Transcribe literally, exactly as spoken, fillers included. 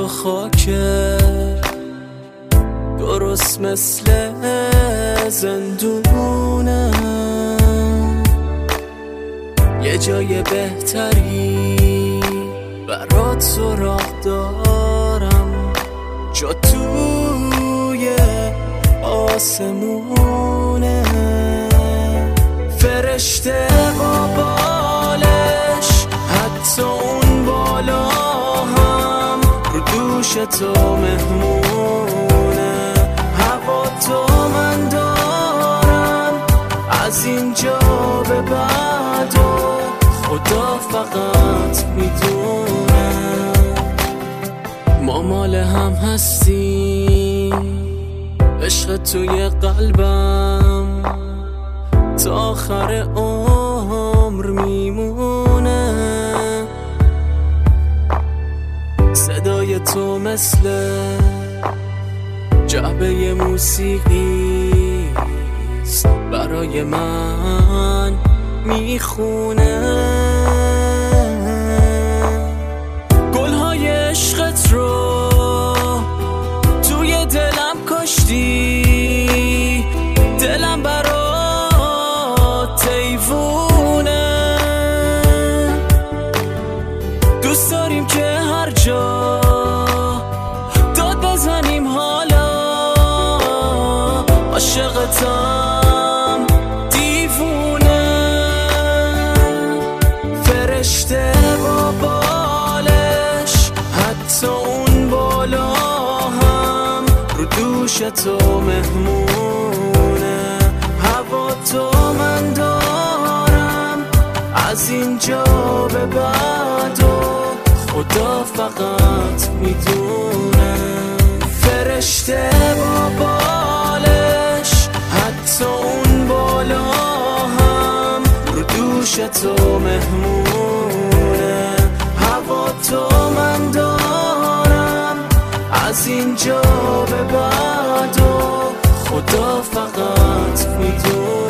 و خاکه، درست مثل زندونه. یه جای بهتری برات سراغ دارم، جا توی آسمونه. فرشته با بالش، حتی اون بالا هم رو دوش تو مهمونه. هوا تو من دارم از اینجا به بعد و خدا فقط میدونه. ما مال هم هستیم، عشق توی قلبم تا آخر عمر میمونه. صدای تو مثل جعبه موسیقی است، برای من میخونه. گلهای عشقت رو توی دلم کاشتی، دلم برات حیوونه. دوست داریم که هر جا داد بزنیم، حالا عاشقتم دیوونه. فرشته با بالش، حتی اون بالا هم رو دوش تو مهمونه. هوا تو من دارم از اینجا به بعد و خدا فقط میدونه. فرشته با بالش، حتی اون بالا هم رو دوش تو مهمونه. هوا تو من دارم از اینجا به بعد و خدا فقط میدونه.